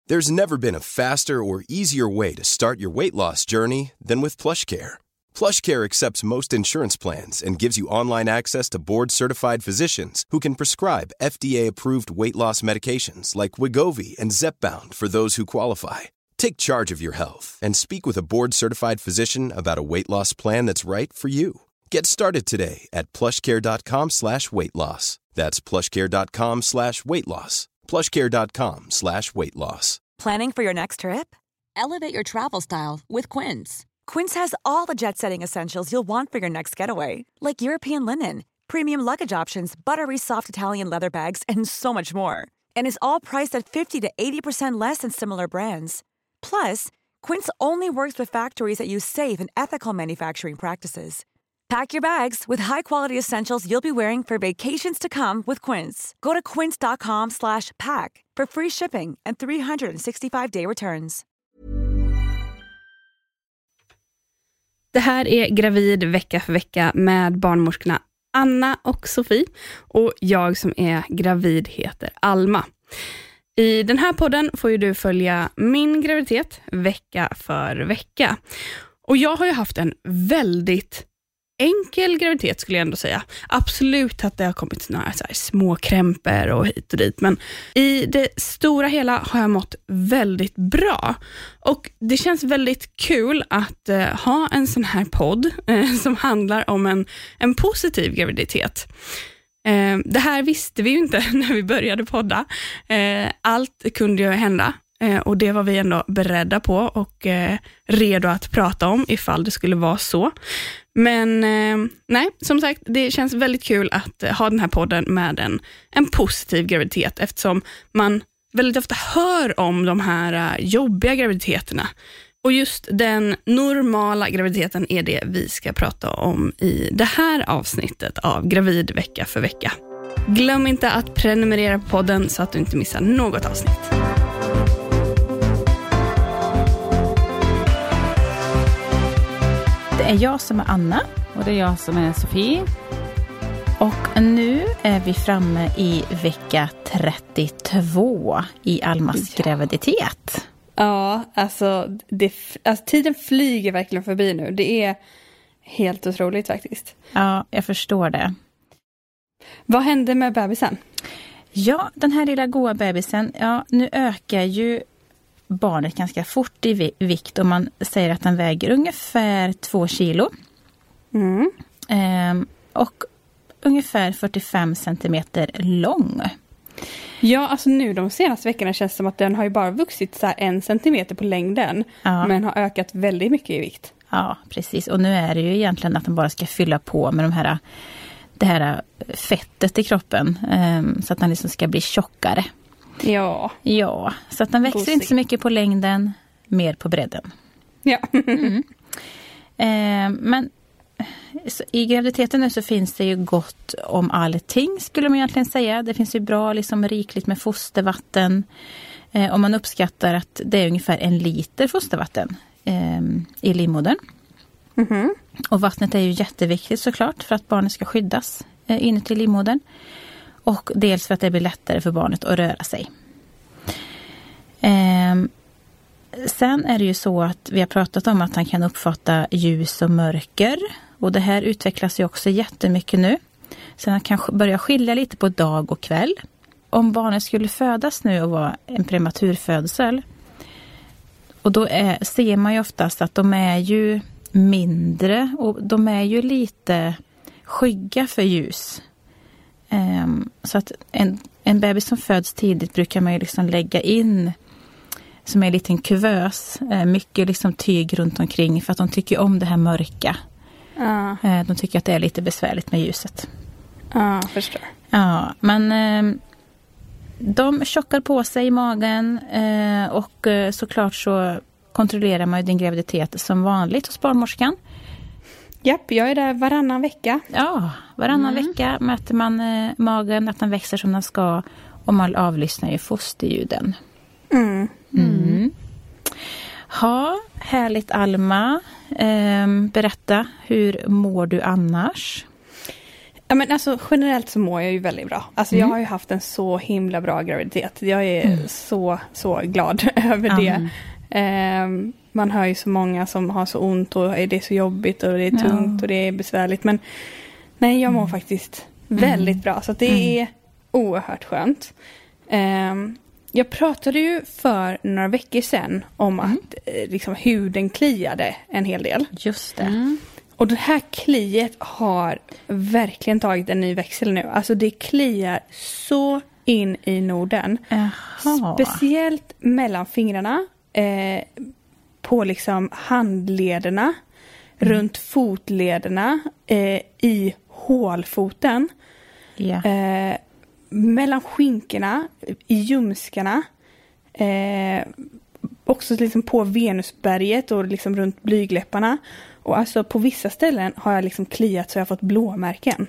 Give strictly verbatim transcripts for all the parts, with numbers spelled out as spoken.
There's never been a faster or easier way to start your weight loss journey than with PlushCare. PlushCare accepts most insurance plans and gives you online access to board-certified physicians who can prescribe F D A-approved weight loss medications like Wegovy and Zepbound for those who qualify. Take charge of your health and speak with a board-certified physician about a weight loss plan that's right for you. Get started today at plushcare.com slash weight loss. That's plushcare.com slash weight loss. plushcare.com slash weight loss. Planning for your next trip? Elevate your travel style with Quince. Quince has all the jet-setting essentials you'll want for your next getaway, like European linen, premium luggage options, buttery soft Italian leather bags, and so much more. And is all priced at fifty to eighty percent less than similar brands. Plus, Quince only works with factories that use safe and ethical manufacturing practices. Pack your bags with high-quality essentials you'll be wearing for vacations to come with Quince. Go to quince.com slash pack for free shipping and three sixty-five day returns. Det här är Gravid vecka för vecka med barnmorskorna Anna och Sofie. Och jag som är gravid heter Alma. I den här podden får ju du följa min graviditet vecka för vecka. Och jag har ju haft en väldigt enkel graviditet skulle jag ändå säga. Absolut att det har kommit några så här små krämpor och hit och dit. Men i det stora hela har jag mått väldigt bra. Och det känns väldigt kul att eh, ha en sån här podd eh, som handlar om en, en positiv graviditet. Eh, det här visste vi ju inte när vi började podda. Eh, allt kunde ju hända. Eh, och det var vi ändå beredda på och eh, redo att prata om ifall det skulle vara så. Men eh, nej, som sagt, det känns väldigt kul att eh, ha den här podden med en, en positiv graviditet eftersom man väldigt ofta hör om de här eh, jobbiga graviditeterna. Och just den normala graviditeten är det vi ska prata om i det här avsnittet av Gravid vecka för vecka. Glöm inte att prenumerera på podden så att du inte missar något avsnitt. Det är jag som är Anna. Och det är jag som är Sofie. Och nu är vi framme i vecka trettiotvå i Almas ja. graviditet. Ja, alltså, det, alltså tiden flyger verkligen förbi nu. Det är helt otroligt faktiskt. Ja, jag förstår det. Vad hände med bebisen? Ja, den här lilla goa bebisen, ja, nu ökar ju barnet ganska fort i vikt och man säger att den väger ungefär två kilo. Mm. Ehm, och ungefär fyrtiofem centimeter lång. Ja, alltså nu de senaste veckorna känns det som att den har ju bara vuxit så här en centimeter på längden. Ja. Men har ökat väldigt mycket i vikt. Ja, precis. Och nu är det ju egentligen att den bara ska fylla på med de här, det här fettet i kroppen. Um, så att den liksom ska bli tjockare. Ja. Ja, så att den växer Gosig. inte så mycket på längden, mer på bredden. Ja. mm. um, men i graviditeten nu så finns det ju gott om allting skulle man egentligen säga. Det finns ju bra, liksom rikligt med fostervatten. Eh, och man uppskattar att det är ungefär en liter fostervatten eh, i livmodern. Mm-hmm. Och vattnet är ju jätteviktigt såklart för att barnet ska skyddas eh, inuti livmodern. Och dels för att det blir lättare för barnet att röra sig. Eh, sen är det ju så att vi har pratat om att han kan uppfatta ljus och mörker. Och det här utvecklas ju också jättemycket nu. Så han kan börja skilja lite på dag och kväll. Om barnet skulle födas nu och vara en prematurfödsel. Och då är, ser man ju oftast att de är ju mindre. Och de är ju lite skygga för ljus. Um, så att en, en bebis som föds tidigt brukar man ju liksom lägga in som är en liten kuvös. Uh, mycket liksom tyg runt omkring för att de tycker om det här mörka. Ja. De tycker att det är lite besvärligt med ljuset. Ja, förstår. Ja, men eh, de tjockar på sig i magen eh, och eh, såklart så kontrollerar man ju din graviditet som vanligt hos barnmorskan. Japp, jag är där varannan vecka. Ja, varannan mm. vecka mäter man eh, magen, att den växer som den ska och man avlyssnar ju fosterljuden. Mm. Mm. Ja, härligt Alma. Eh, berätta, hur mår du annars? Ja, men alltså, generellt så mår jag ju väldigt bra. Alltså, mm. Jag har ju haft en så himla bra graviditet. Jag är mm. så, så glad över mm. det. Eh, man hör ju så många som har så ont och det är så jobbigt och det är tungt ja. och det är besvärligt. Men nej, jag mår mm. faktiskt väldigt mm. bra. Så att det mm. är oerhört skönt. Eh, jag pratade ju för några veckor sedan om mm. att eh, liksom, huden kliade en hel del. Just det. Mm. Och det här kliet har verkligen tagit en ny växel nu. Alltså det kliar så in i Norden. Aha. Speciellt mellan fingrarna. Eh, på liksom handlederna. Mm. Runt fotlederna. Eh, I hålfoten. Yeah. Eh, mellan skinkorna. I ljumskarna. Eh, också liksom på Venusberget. Och liksom runt blygläpparna. Och alltså på vissa ställen har jag liksom kliat så jag har fått blåmärken.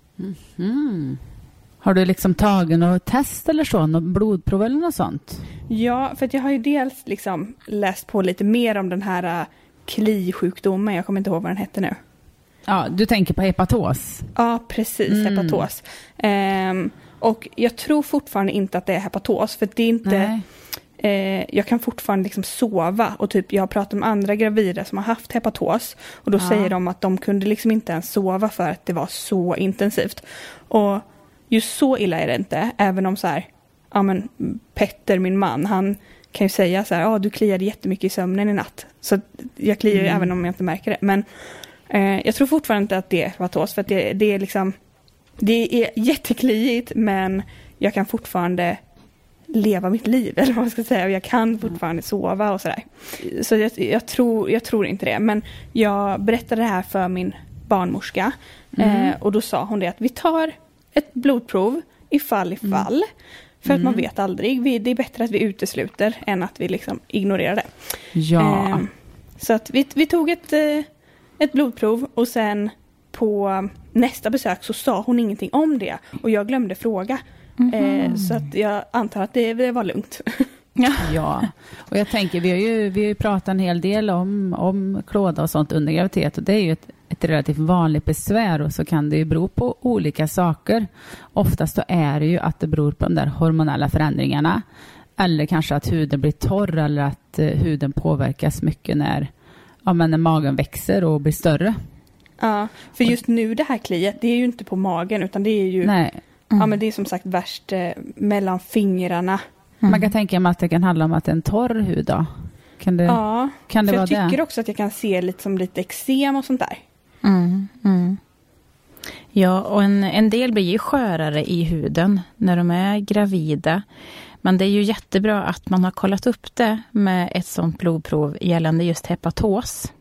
Mm. Har du liksom tagit något test eller så? Något blodprov eller något sånt? Ja, för att jag har ju dels liksom läst på lite mer om den här uh, klisjukdomen. Jag kommer inte ihåg vad den hette nu. Ja, du tänker på hepatos? Ja, precis. Mm. Hepatos. Um, och jag tror fortfarande inte att det är hepatos. För det är inte... Nej. Eh, jag kan fortfarande liksom sova och typ jag har pratat med andra gravida som har haft hepatos och då ja. säger de att de kunde liksom inte ens sova för att det var så intensivt. Och just så illa är det inte, även om så här, ja men Petter, min man, han kan ju säga så här, ja du kliade jättemycket i sömnen i natt. Så jag kliar ju mm. även om jag inte märker det. Men eh, jag tror fortfarande inte att det är hepatos för att det, det är liksom, det är jättekliigt men jag kan fortfarande leva mitt liv, eller vad man ska säga. Och jag kan fortfarande sova och sådär. Så jag, jag, tror, jag tror inte det. Men jag berättade det här för min barnmorska. Mm. Eh, och då sa hon det att vi tar ett blodprov ifall ifall. Mm. För att man vet aldrig. Vi, det är bättre att vi utesluter än att vi liksom ignorerar det. Ja. Eh, så att vi, vi tog ett, eh, ett blodprov och sen på nästa besök så sa hon ingenting om det. Och jag glömde fråga. Mm-hmm. Eh, så att jag antar att det, det var lugnt. Ja. ja, och jag tänker, vi har ju, vi har ju pratat en hel del om, om klåda och sånt under graviditet. Och det är ju ett, ett relativt vanligt besvär och så kan det ju bero på olika saker. Oftast då är det ju att det beror på de där hormonella förändringarna. Eller kanske att huden blir torr eller att eh, huden påverkas mycket när, ja, men när magen växer och blir större. Ja, för just nu det här kliet, det är ju inte på magen utan det är ju... Nej. Mm. Ja, men det är som sagt värst eh, mellan fingrarna. Mm. Man kan tänka mig att det kan handla om att det är en torr hud då. Kan det, ja, kan det för vara jag tycker det? också att jag kan se lite som lite eksem och sånt där. Mm, mm. Ja, och en, en del blir ju skörare i huden när de är gravida. Men det är ju jättebra att man har kollat upp det med ett sånt blodprov gällande just hepatos.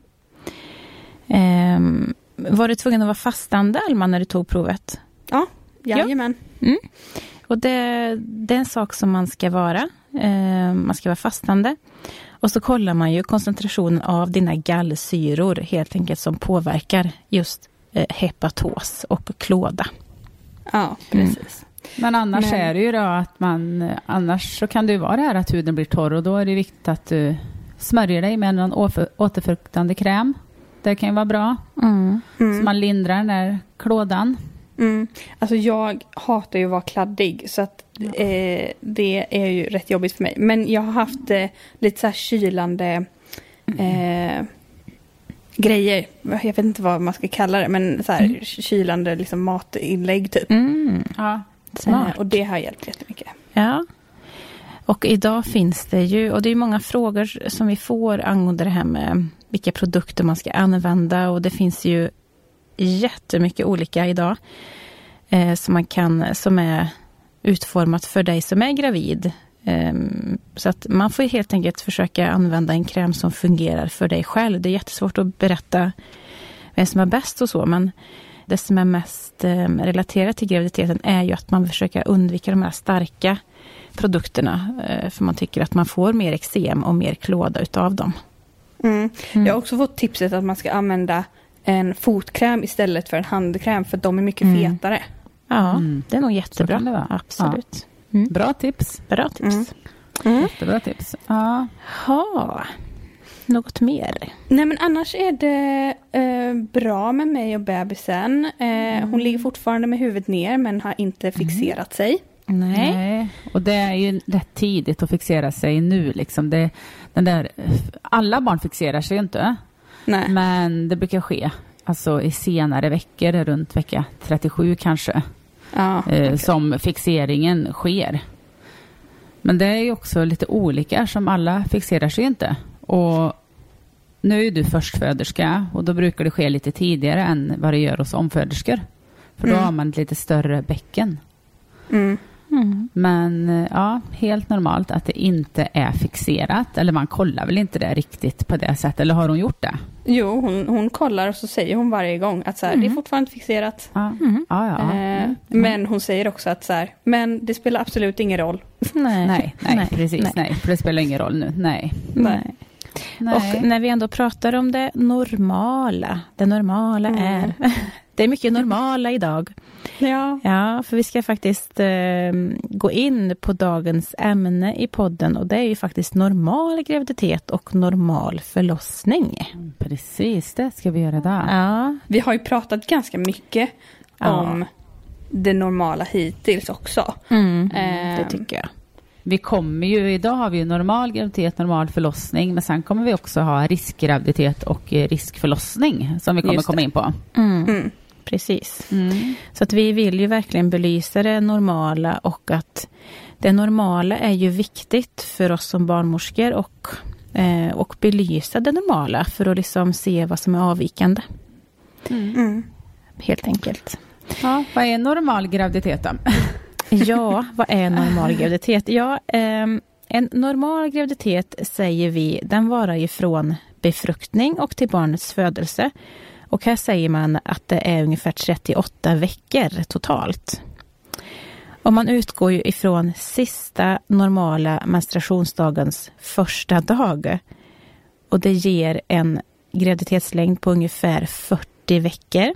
Ehm, var du tvungen att vara fastande, Alma, när du tog provet? Ja. Jajamän. Ja. Mm. Och det, det är en sak som man ska vara. Eh, man ska vara fastande. Och så kollar man ju koncentrationen av dina gallsyror helt enkelt som påverkar just eh, hepatos och klåda. Ja, precis. Mm. Men annars Men... är det ju då att man, annars så kan det ju vara det här att huden blir torr och då är det viktigt att du smörjer dig med någon åter, återfuktande kräm. Det kan ju vara bra. Mm. Mm. Så man lindrar den där klådan. Mm. Alltså jag hatar ju att vara kladdig så att eh, det är ju rätt jobbigt för mig. Men jag har haft eh, lite så här kylande eh, grejer. Jag vet inte vad man ska kalla det, men så här mm. kylande liksom matinlägg typ. Mm. Ja, smart. Eh, och det har hjälpt jättemycket. Ja. Och idag finns det ju, och det är många frågor som vi får angående det här med vilka produkter man ska använda, och det finns ju jättemycket olika idag eh, som man kan, som är utformat för dig som är gravid. Eh, så att man får helt enkelt försöka använda en kräm som fungerar för dig själv. Det är jättesvårt att berätta vem som är bäst och så, men det som är mest eh, relaterat till graviditeten är ju att man försöker undvika de här starka produkterna, eh, för man tycker att man får mer eksem och mer klåda utav dem. Mm. Mm. Jag har också fått tipset att man ska använda en fotkräm istället för en handkräm för att de är mycket mm. fetare. Ja, mm. det är nog jättebra. Det absolut. Ja. Mm. Bra tips. Bra tips. Mm. Jättebra tips. Ja. Ha. Något mer? Nej, men annars är det eh, bra med mig och bebisen. Eh, mm. Hon ligger fortfarande med huvudet ner men har inte fixerat mm. sig. Nej. Nej. Och det är ju rätt tidigt att fixera sig nu. Liksom. Det, den där, alla barn fixerar sig ju inte. Nej. Men det brukar ske. Alltså i senare veckor, runt vecka trettiosju kanske. Ja, eh, okay. Som fixeringen sker. Men det är ju också lite olika som alla fixerar sig inte. Och nu är du förstföderska och då brukar det ske lite tidigare än vad det gör hos omföderskor. För då mm. har man ett lite större bäcken. Mm. Mm. Men ja, helt normalt att det inte är fixerat. Eller man kollar väl inte det riktigt på det sättet. Eller har hon gjort det? Jo, hon, hon kollar och så säger hon varje gång att så här, mm. det är fortfarande fixerat. Ja. Mm. Ja, ja. Eh, mm. Men hon säger också att så här, men det spelar absolut ingen roll. Nej, nej, nej, nej. precis. Nej. nej. För det spelar ingen roll nu. Nej. Nej. Nej. Och när vi ändå pratar om det normala, det normala mm. är, det är mycket normala idag. Ja. Ja, för vi ska faktiskt eh, gå in på dagens ämne i podden och det är ju faktiskt normal graviditet och normal förlossning. Mm, precis, det ska vi göra där. Ja. Vi har ju pratat ganska mycket ja. om det normala hittills också. Mm, eh, det tycker jag. Vi kommer ju, idag har vi ju normal graviditet, normal förlossning, men sen kommer vi också ha riskgraviditet och riskförlossning som vi kommer komma in på. Mm. Mm. Precis. Mm. Så att vi vill ju verkligen belysa det normala och att det normala är ju viktigt för oss som barnmorskor och, eh, och belysa det normala för att liksom se vad som är avvikande. Mm. Mm. Helt enkelt. Ja, vad är normal graviditet då? Ja, vad är normal graviditet? Ja, eh, en normal graviditet säger vi, den varar ju från befruktning och till barnets födelse. Och här säger man att det är ungefär trettioåtta veckor totalt. Och man utgår ju ifrån sista normala menstruationsdagens första dag. Och det ger en graviditetslängd på ungefär fyrtio veckor.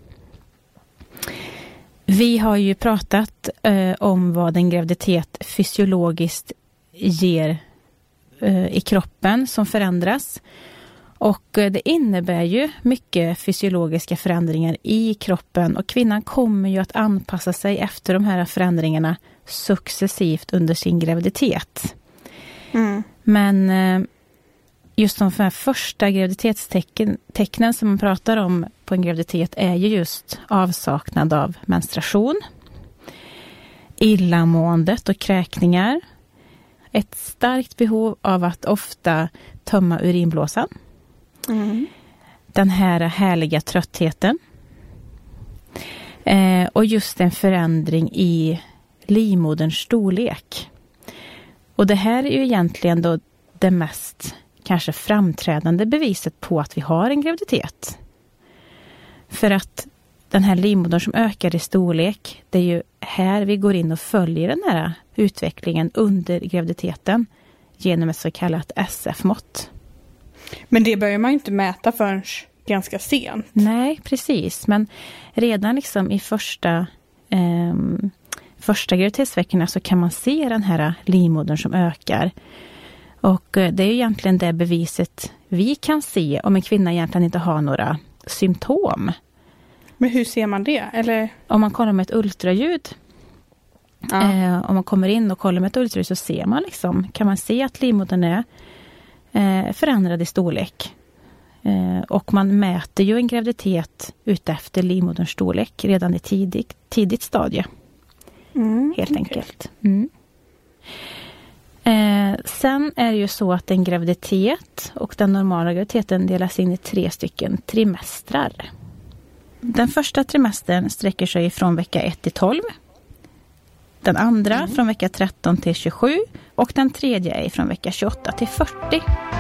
Vi har ju pratat eh, om vad en graviditet fysiologiskt ger eh, i kroppen som förändras. Och det innebär ju mycket fysiologiska förändringar i kroppen och kvinnan kommer ju att anpassa sig efter de här förändringarna successivt under sin graviditet. Mm. Men just de här första graviditetstecknen som man pratar om på en graviditet är ju just avsaknad av menstruation, illamåendet och kräkningar, ett starkt behov av att ofta tömma urinblåsan. Mm. Den här härliga tröttheten. Eh, och just en förändring i livmoderns storlek. Och det här är ju egentligen då det mest kanske framträdande beviset på att vi har en graviditet. För att den här livmodern som ökar i storlek, det är ju här vi går in och följer den här utvecklingen under graviditeten genom ett så kallat S F-mått. Men det börjar man ju inte mäta förrän ganska sent. Nej, precis. Men redan liksom i första, eh, första graviditetsveckorna så kan man se den här livmodern som ökar. Och eh, det är ju egentligen det beviset vi kan se om en kvinna egentligen inte har några symptom. Men hur ser man det? Eller? Om man kollar med ett ultraljud. Ja. Eh, om man kommer in och kollar med ett ultraljud så ser man liksom, kan man se att livmodern är eh, förändrad i storlek. Eh, och man mäter ju en graviditet utefter livmoderns storlek redan i tidigt, tidigt stadie. Mm, Helt okay. enkelt. Mm. Eh, sen är det ju så att en graviditet och den normala graviditeten delas in i tre stycken trimestrar. Den första trimestern sträcker sig från vecka ett till tolv. Den andra mm. från vecka tretton till tjugosju. Och den tredje är från vecka tjugoåtta till fyrtio.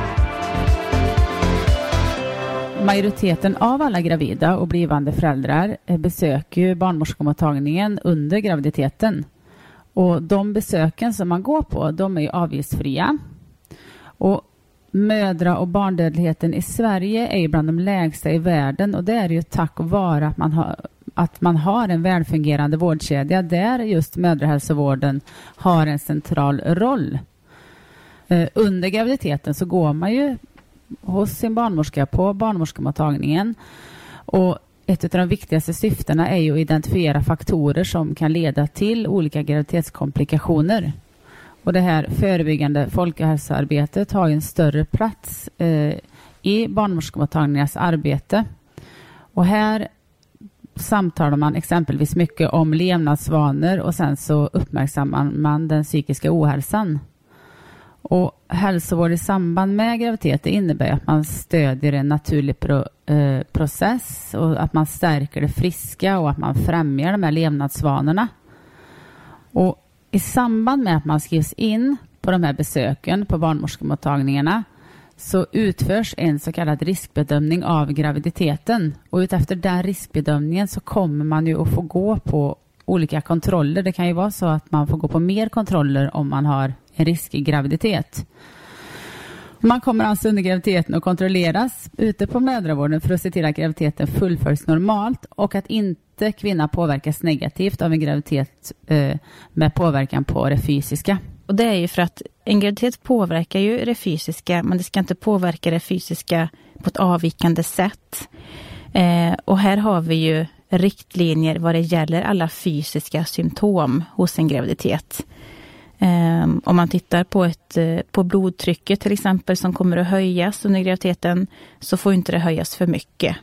Majoriteten av alla gravida och blivande föräldrar besöker ju barnmorskemottagningen under graviditeten. Och de besöken som man går på, de är ju avgiftsfria. Och mödra- och barndödligheten i Sverige är ju bland de lägsta i världen. Och det är ju tack vare att man har, att man har en välfungerande vårdkedja där just mödrahälsovården har en central roll. Eh, under graviditeten så går man ju hos sin barnmorska på barnmorskemottagningen. Och ett av de viktigaste syftena är ju att identifiera faktorer som kan leda till olika graviditetskomplikationer. Och det här förebyggande folkhälsoarbetet har ju en större plats eh, i barnmorskemottagningarnas arbete. Och här samtalar man exempelvis mycket om levnadsvanor och sen så uppmärksammar man den psykiska ohälsan. Och hälsovård i samband med graviditet innebär att man stödjer en naturlig pro, eh, process och att man stärker det friska och att man främjar de här levnadsvanorna. Och i samband med att man skrivs in på de här besöken på barnmorskemottagningarna så utförs en så kallad riskbedömning av graviditeten. Och utefter den riskbedömningen så kommer man ju att få gå på olika kontroller. Det kan ju vara så att man får gå på mer kontroller om man har en riskig graviditet. Man kommer alltså under graviditeten att kontrolleras ute på mödravården för att se till att graviditeten fullföljs normalt och att inte kvinnan påverkas negativt av en graviditet eh, med påverkan på det fysiska. Och det är ju för att en graviditet påverkar ju det fysiska, men det ska inte påverka det fysiska på ett avvikande sätt. Eh, och här har vi ju riktlinjer vad det gäller alla fysiska symptom hos en graviditet. Um, om man tittar på, ett, uh, på blodtrycket till exempel som kommer att höjas under graviditeten så får inte det höjas för mycket.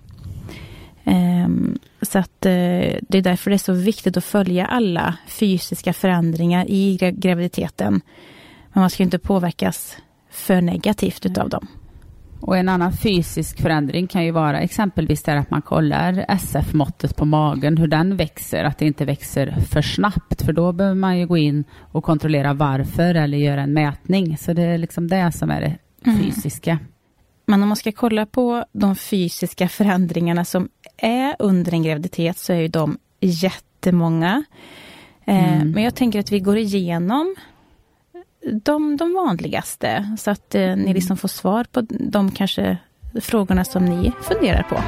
Um, så att uh, det är därför det är så viktigt att följa alla fysiska förändringar i gra- graviditeten. Men man ska inte påverkas för negativt utav dem. Och en annan fysisk förändring kan ju vara exempelvis där att man kollar S F-måttet på magen, hur den växer, att det inte växer för snabbt. För då behöver man ju gå in och kontrollera varför eller göra en mätning. Så det är liksom det som är det fysiska. Mm. Men om man ska kolla på de fysiska förändringarna som är under en graviditet så är ju de jättemånga. Mm. Eh, men jag tänker att vi går igenom De, de vanligaste så att eh, ni liksom får svar på de kanske frågorna som ni funderar på.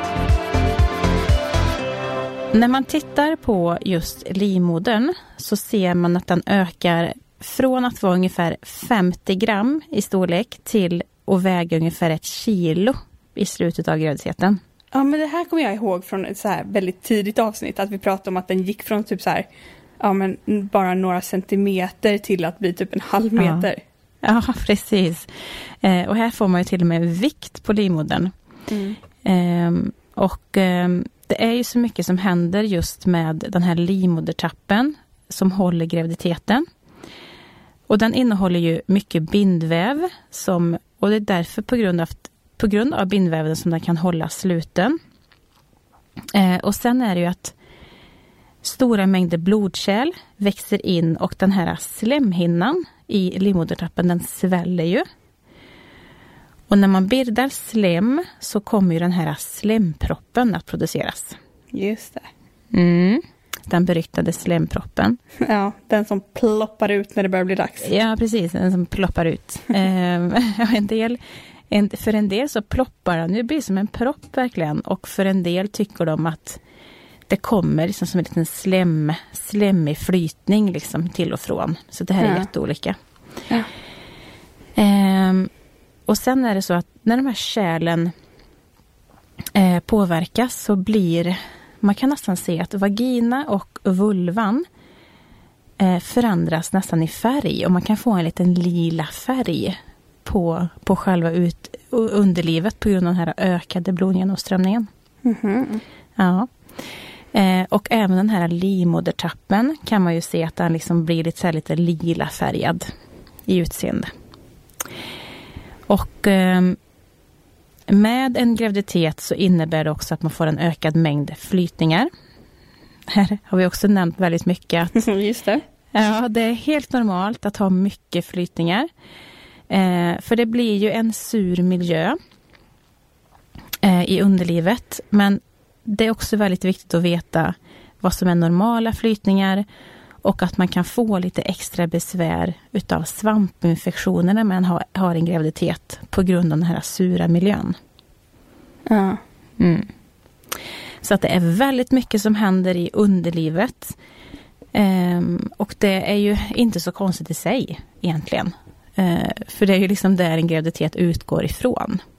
När man tittar på just livmodern så ser man att den ökar från att vara ungefär femtio gram i storlek till att väga ungefär ett kilo i slutet av graviditeten. Ja, men det här kommer jag ihåg från ett så här väldigt tidigt avsnitt att vi pratade om att den gick från typ så här ja, men bara några centimeter till att bli typ en halv meter. Ja, ja precis. Eh, och här får man ju till och med vikt på livmodern. Mm. Eh, och eh, det är ju så mycket som händer just med den här livmodertappen som håller graviditeten. Och den innehåller ju mycket bindväv som, och det är därför på grund av, på grund av bindväven som den kan hålla sluten. Eh, och sen är det ju att stora mängder blodkärl växer in och den här slemhinnan i livmodertappen den sväller ju. Och när man bildar slem så kommer ju den här slemproppen att produceras. Just det. Mm, den beryktade slemproppen. Ja, den som ploppar ut när det börjar bli dags. Ja, precis. Den som ploppar ut. en del, en, för en del så ploppar den. Det blir som en propp verkligen. Och för en del tycker de att det kommer liksom som en liten slem, slemmig flytning liksom till och från. Så det här är ja. jätteolika. Ja. Ehm, och sen är det så att när de här kärlen eh, påverkas så blir, man kan nästan se att vagina och vulvan eh, förändras nästan i färg. Och man kan få en liten lila färg på, på själva ut, underlivet på grund av den här ökade blodgenomströmningen. Mm-hmm. Ja. Eh, och även den här livmodertappen kan man ju se att den liksom blir lite, så här, lite lila färgad i utseende. Och eh, med en graviditet så innebär det också att man får en ökad mängd flytningar. Här har vi också nämnt väldigt mycket att just det. Ja, det är helt normalt att ha mycket flytningar. Eh, för det blir ju en sur miljö eh, i underlivet. Men det är också väldigt viktigt att veta vad som är normala flytningar och att man kan få lite extra besvär utav svampinfektioner när man har, har en graviditet på grund av den här sura miljön. Ja. Mm. Så att det är väldigt mycket som händer i underlivet. Ehm, och det är ju inte så konstigt i sig egentligen. Ehm, för det är ju liksom där en graviditet utgår ifrån.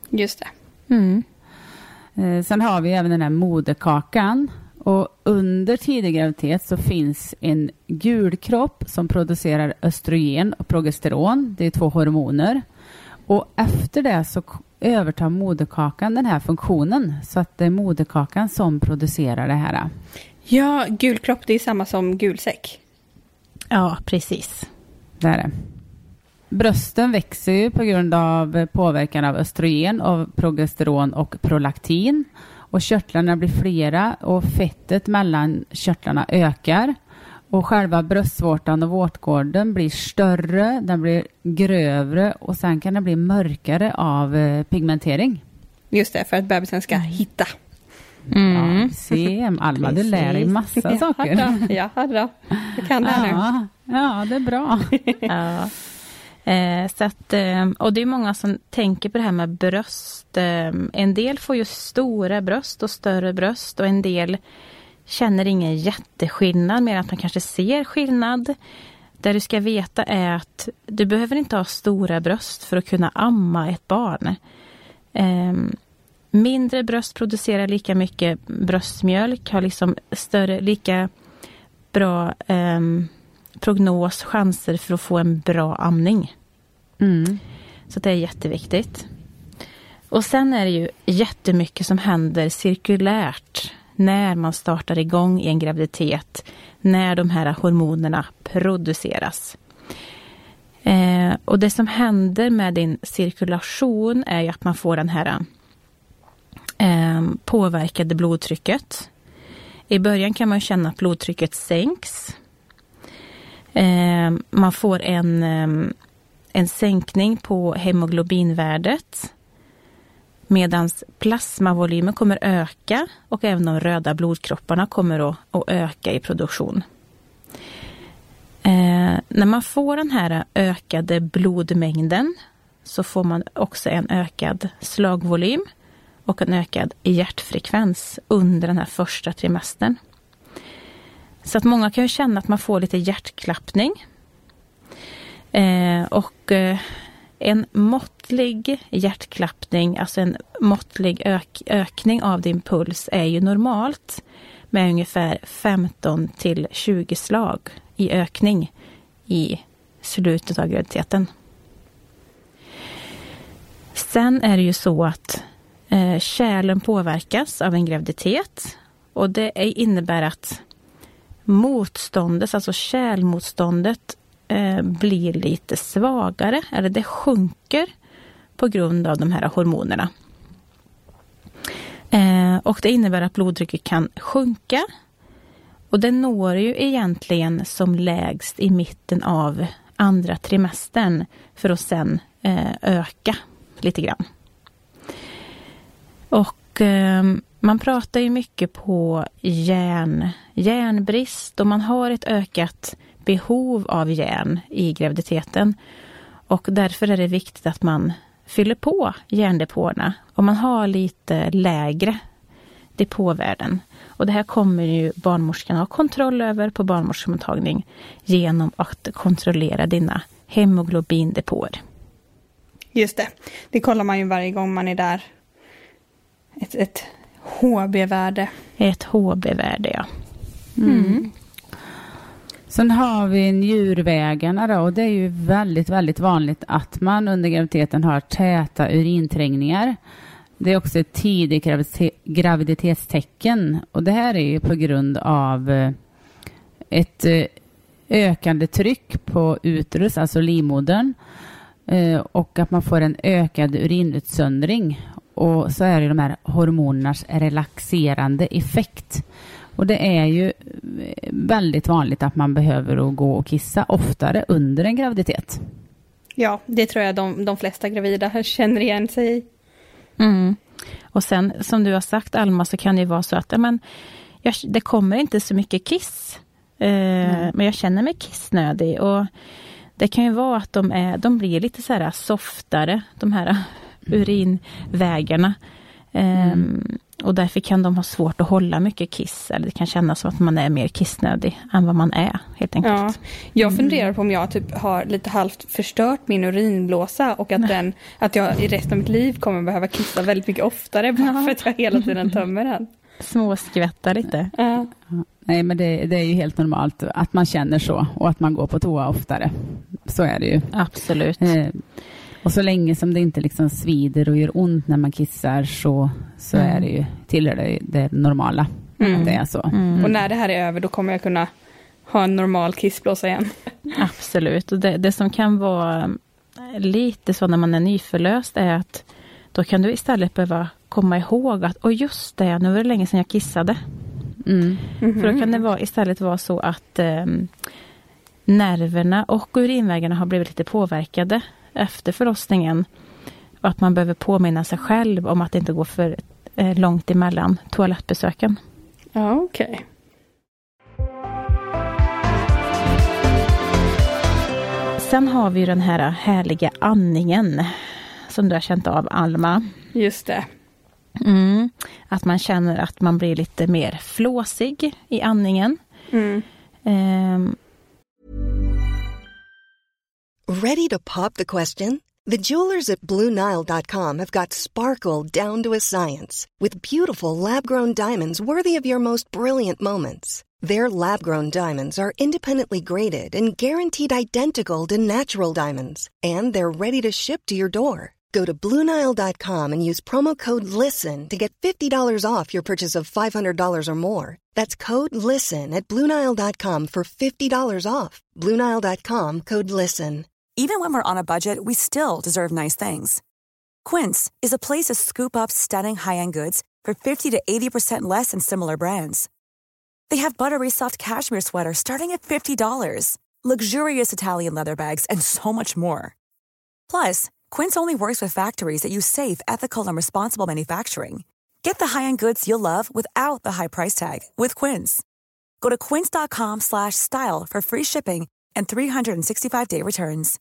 Just det. Mm. Eh, sen har vi även den här moderkakan. Och under tidig graviditet så finns en gul kropp som producerar östrogen och progesteron. Det är två hormoner. Och efter det så övertar moderkakan den här funktionen. Så att det är moderkakan som producerar det här. Ja, gul kropp, det är samma som gulsäck. Ja, precis. Det är det. Brösten växer ju på grund av påverkan av östrogen, av progesteron och prolaktin. Och körtlarna blir flera och fettet mellan körtlarna ökar. Och själva bröstvårtan och vårtgården blir större, den blir grövre och sen kan den bli mörkare av eh, pigmentering. Just det, för att bebisen ska hitta. Mm. Ja, se, Alma, du lär dig massa saker. Ja, ja då. Jag kan det här ja, nu. Ja, det är bra. Ja. Eh, så att, eh, och det är många som tänker på det här med bröst. Eh, en del får ju stora bröst och större bröst och en del känner ingen jätteskillnad, mer att man kanske ser skillnad. Det du ska veta är att du behöver inte ha stora bröst för att kunna amma ett barn. Eh, mindre bröst producerar lika mycket bröstmjölk, har liksom större, lika bra eh, prognos, chanser för att få en bra amning. Mm. Så det är jätteviktigt. Och sen är det ju jättemycket som händer cirkulärt när man startar igång i en graviditet, när de här hormonerna produceras. Eh, och det som händer med din cirkulation är ju att man får den här eh, påverkade blodtrycket. I början kan man känna att blodtrycket sänks. Eh, man får en, eh, en sänkning på hemoglobinvärdet. Medan plasmavolymen kommer öka och även de röda blodkropparna kommer att, att öka i produktion. Eh, när man får den här ökade blodmängden så får man också en ökad slagvolym och en ökad hjärtfrekvens under den här första trimestern. Så att många kan ju känna att man får lite hjärtklappning. Eh, och eh, en måttlig hjärtklappning, alltså en måttlig ök- ökning av din puls är ju normalt med ungefär femton till tjugo slag i ökning i slutet av graviditeten. Sen är det ju så att eh, kärlen påverkas av en graviditet och det innebär att motståndet, alltså kärlmotståndet eh, blir lite svagare eller det sjunker på grund av de här hormonerna. Eh, och det innebär att blodtrycket kan sjunka och det når ju egentligen som lägst i mitten av andra trimestern för att sen eh, öka lite grann. Och eh, man pratar ju mycket på järn, järnbrist och man har ett ökat behov av järn i graviditeten. Och därför är det viktigt att man fyller på järndepåerna och man har lite lägre depåvärden. Och det här kommer ju barnmorskan ha kontroll över på barnmorskemottagning genom att kontrollera dina hemoglobindepåer. Just det. Det kollar man ju varje gång man är där. Ett, ett H B-värde. Ett H B-värde, ja. Mm. Mm. Sen har vi njurvägarna då, och det är ju väldigt, väldigt vanligt att man under graviditeten har täta urinträngningar. Det är också ett tidigt graviditet, graviditetstecken och det här är ju på grund av ett ökande tryck på uterus, alltså livmodern, och att man får en ökad urinutsöndring. Och så är det de här hormonernas relaxerande effekt. Och det är ju väldigt vanligt att man behöver gå och kissa oftare under en graviditet. Ja, det tror jag de, de flesta gravida känner igen sig i. Mm. Och sen, som du har sagt, Alma, så kan det ju vara så att men, jag, det kommer inte så mycket kiss. Eh, mm. Men jag känner mig kissnödig. Och det kan ju vara att de, är, de blir lite så här softare, de här urinvägarna. Mm. Um, och därför kan de ha svårt att hålla mycket kiss. Eller det kan kännas som att man är mer kissnödig än vad man är, helt enkelt. Ja, jag funderar på om jag typ har lite halvt förstört min urinblåsa. Och att, den, att jag i resten av mitt liv kommer behöva kissa väldigt mycket oftare. Bara för att jag hela tiden tömmer den. Småskvättar lite. Ja. Nej, men det, det är ju helt normalt att man känner så. Och att man går på toa oftare. Så är det ju. Absolut. Eh, och så länge som det inte liksom svider och gör ont när man kissar så, så mm. är det ju tillhör det, det normala. Mm. Det är så. Mm. Och när det här är över då kommer jag kunna ha en normal kissblåsa igen. Absolut. Och det, det som kan vara lite så när man är nyförlöst är att då kan du istället behöva komma ihåg att och just det, nu var det länge sedan jag kissade. Mm. Mm-hmm. För då kan det vara, istället vara så att eh, nerverna och urinvägarna har blivit lite påverkade efter förlossningen. Och att man behöver påminna sig själv om att det inte går för eh, långt emellan toalettbesöken. Ja, okej. Okay. Sen har vi ju den här härliga andningen som du har känt av, Alma. Just det. Mm. Att man känner att man blir lite mer flåsig i andningen. Mm. Um. Ready to pop the question? The jewelers at Blue Nile dot com have got sparkle down to a science with beautiful lab-grown diamonds worthy of your most brilliant moments. Their lab-grown diamonds are independently graded and guaranteed identical to natural diamonds, and they're ready to ship to your door. Go to Blue Nile dot com and use promo code LISTEN to get fifty dollars off your purchase of five hundred dollars or more. That's code LISTEN at Blue Nile dot com for fifty dollars off. Blue Nile dot com, code LISTEN. Even when we're on a budget, we still deserve nice things. Quince is a place to scoop up stunning high-end goods for fifty to eighty percent less than similar brands. They have buttery soft cashmere sweaters starting at fifty dollars, luxurious Italian leather bags, and so much more. Plus, Quince only works with factories that use safe, ethical, and responsible manufacturing. Get the high-end goods you'll love without the high price tag with Quince. Go to quince dot com slash style for free shipping and three sixty-five day returns.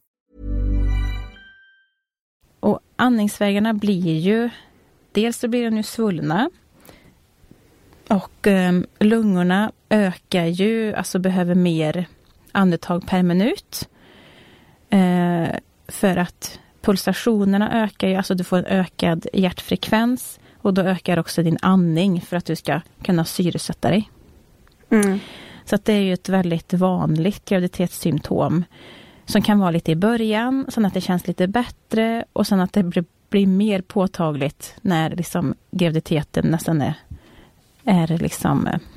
Och andningsvägarna blir ju, dels så blir de ju svullna. Och eh, lungorna ökar ju, alltså behöver mer andetag per minut. Eh, för att pulsationerna ökar ju, alltså du får en ökad hjärtfrekvens. Och då ökar också din andning för att du ska kunna syresätta dig. Mm. Så att det är ju ett väldigt vanligt graviditetssymptom. Som kan vara lite i början, sen att det känns lite bättre. Och sen att det blir, blir mer påtagligt när liksom graviditeten nästan är, är liksom eh,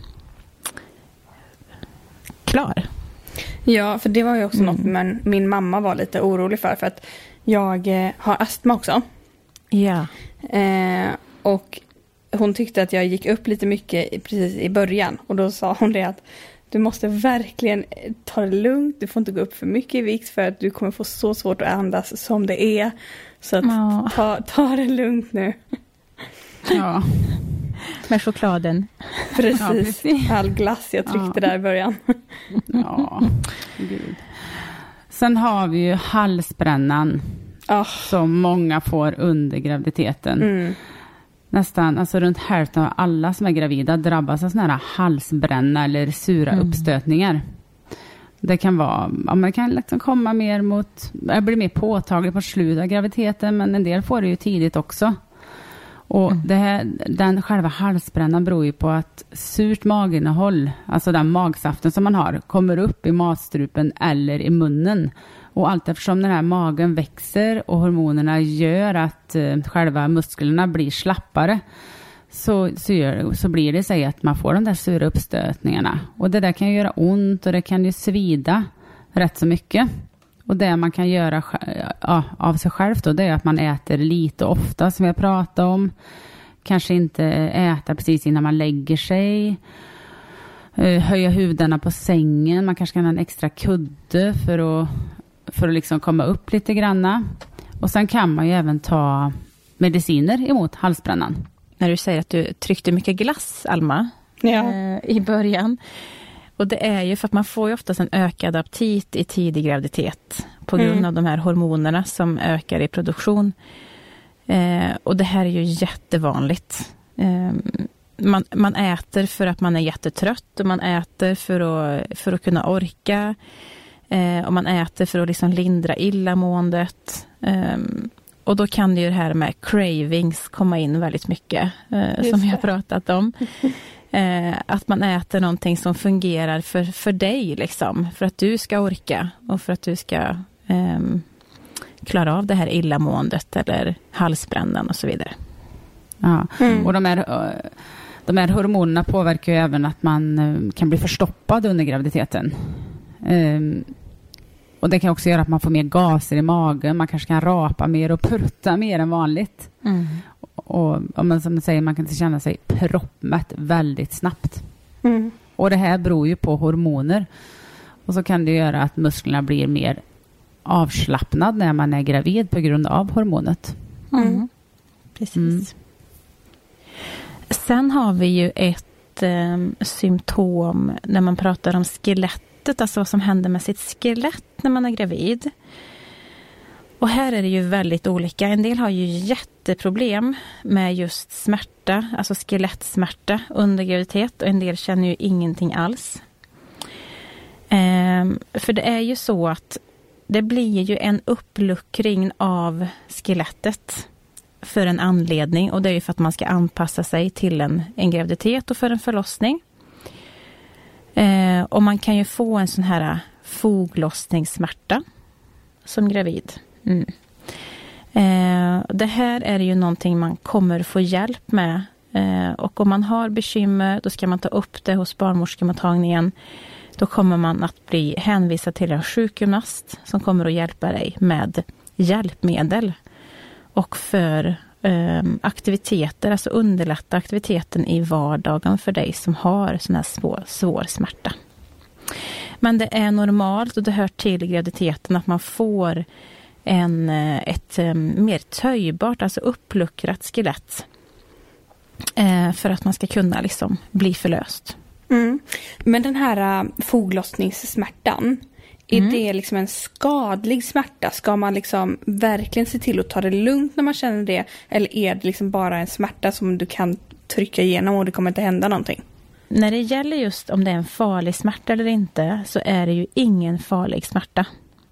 klar. Ja, för det var ju också mm. något men min mamma var lite orolig för. För att jag eh, har astma också. Ja. Eh, och hon tyckte att jag gick upp lite mycket precis i början. Och då sa hon det att du måste verkligen ta det lugnt. Du får inte gå upp för mycket i vikt för att du kommer få så svårt att andas som det är. Så att ja. ta, ta det lugnt nu. Ja. Med chokladen. Precis. Ja, precis. All glass jag tryckte ja. där i början. Ja, gud. Sen har vi ju halsbrännan. Oh. Som många får under graviditeten. Mm. Nästan, alltså runt hälften av alla som är gravida drabbas av såna här halsbränna eller sura mm. uppstötningar. Det kan vara, ja, man kan liksom komma mer mot, det blir mer påtagligt på slutet av graviditeten, men en del får det ju tidigt också. Och mm. det här, den själva halsbrännan beror ju på att surt maginnehåll, alltså den magsaften som man har, kommer upp i matstrupen eller i munnen. Och allt eftersom den här magen växer och hormonerna gör att eh, själva musklerna blir slappare så, så, gör, så blir det så att man får de där sura uppstötningarna. Och det där kan göra ont och det kan ju svida rätt så mycket. Och det man kan göra ja, av sig själv då, det är att man äter lite ofta som jag pratade om. Kanske inte äta precis innan man lägger sig. Höja huvudena på sängen. Man kanske kan ha en extra kudde för att för att liksom komma upp lite granna. Och sen kan man ju även ta mediciner emot halsbrännan. När du säger att du tryckte mycket glass, Alma, ja. eh, i början. Och det är ju för att man får ju oftast en ökad aptit i tidig graviditet på grund mm. av de här hormonerna som ökar i produktion. Eh, och det här är ju jättevanligt. Eh, man, man äter för att man är jättetrött och man äter för att, för att kunna orka. Eh, och man äter för att liksom lindra illamåendet. Eh, och då kan det ju det här med cravings komma in väldigt mycket. Eh, som jag har pratat om. Eh, att man äter någonting som fungerar för, för dig. Liksom, för att du ska orka. Och för att du ska eh, klara av det här illamåendet. Eller halsbrännan och så vidare. Ja, mm. och de här... De här hormonerna påverkar ju även att man kan bli förstoppad under graviditeten. Um, och det kan också göra att man får mer gaser i magen. Man kanske kan rapa mer och purta mer än vanligt. Mm. Och om man, som man säger, man kan känna sig proppmätt väldigt snabbt. Mm. Och det här beror ju på hormoner. Och så kan det göra att musklerna blir mer avslappnad när man är gravid på grund av hormonet. Mm. Precis. Mm. Sen har vi ju ett eh, symptom när man pratar om skelettet, alltså vad som händer med sitt skelett när man är gravid. Och här är det ju väldigt olika. En del har ju jätteproblem med just smärta, alltså skelettsmärta under graviditet, och en del känner ju ingenting alls. Eh, för det är ju så att det blir ju en uppluckring av skelettet för en anledning, och det är ju för att man ska anpassa sig till en, en graviditet och för en förlossning. Eh, och man kan ju få en sån här foglossningssmärta som gravid. Mm. Eh, det här är ju någonting man kommer få hjälp med. Eh, och om man har bekymmer, då ska man ta upp det hos barnmorskemottagningen. Då kommer man att bli hänvisad till en sjukgymnast som kommer att hjälpa dig med hjälpmedel. Och för eh, aktiviteter, alltså underlätta aktiviteten i vardagen för dig som har sån här svår, svår smärta. Men det är normalt, och det hör till graviditeten, att man får en, ett eh, mer töjbart, alltså uppluckrat skelett. Eh, för att man ska kunna liksom bli förlöst. Mm. Men den här uh, foglossningssmärtan, är mm. det liksom en skadlig smärta? Ska man liksom verkligen se till att ta det lugnt när man känner det? Eller är det liksom bara en smärta som du kan trycka igenom och det kommer inte hända någonting? När det gäller just om det är en farlig smärta eller inte, så är det ju ingen farlig smärta.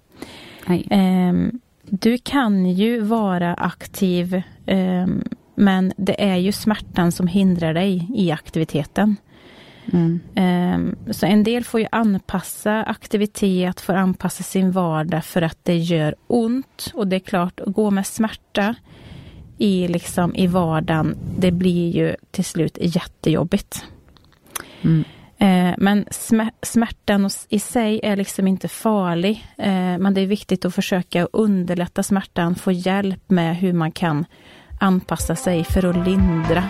Um, du kan ju vara aktiv, um, men det är ju smärtan som hindrar dig i aktiviteten. Mm. Um, så en del får ju anpassa aktivitet, får anpassa sin vardag för att det gör ont. Och det är klart, att gå med smärta i, liksom, i vardagen, det blir ju till slut jättejobbigt. Mm. Uh, men sm- smärtan i sig är liksom inte farlig. Uh, men det är viktigt att försöka underlätta smärtan, få hjälp med hur man kan anpassa sig för att lindra.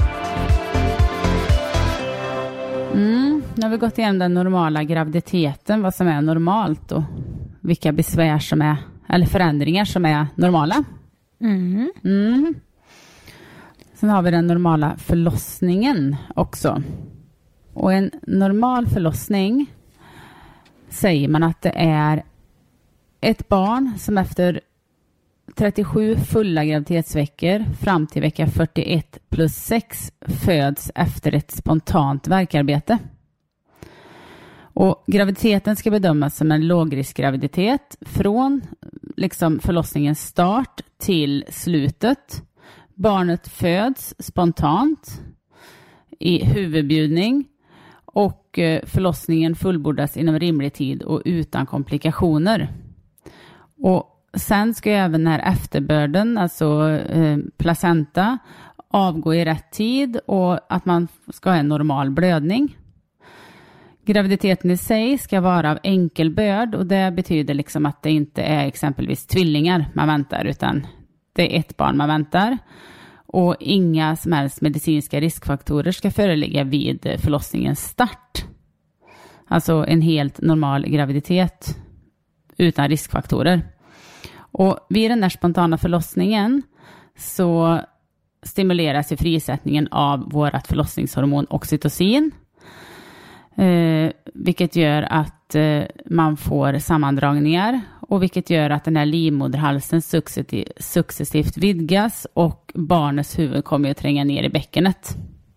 Mm, nu har vi gått igenom den normala graviditeten, vad som är normalt och vilka besvär som är, eller förändringar som är normala. Mm. Mm. Sen har vi den normala förlossningen också. Och en normal förlossning säger man att det är ett barn som efter trettiosju fulla graviditetsveckor fram till vecka fyrtioett plus sex föds efter ett spontant värkarbete. Och graviditeten ska bedömas som en lågriskgraviditet från liksom förlossningens start till slutet. Barnet föds spontant i huvudbjudning och förlossningen fullbordas inom rimlig tid och utan komplikationer. Och sen ska även den här efterbörden, alltså eh, placenta, avgå i rätt tid och att man ska ha en normal blödning. Graviditeten i sig ska vara av enkel börd, och det betyder liksom att det inte är exempelvis tvillingar man väntar, utan det är ett barn man väntar. Och inga som helst medicinska riskfaktorer ska föreligga vid förlossningens start. Alltså en helt normal graviditet utan riskfaktorer. Och vid den där spontana förlossningen så stimuleras ju frisättningen av vårt förlossningshormon oxytocin. Eh, vilket gör att eh, man får sammandragningar och vilket gör att den här livmoderhalsen successivt, successivt vidgas och barnets huvud kommer att tränga ner i bäckenet.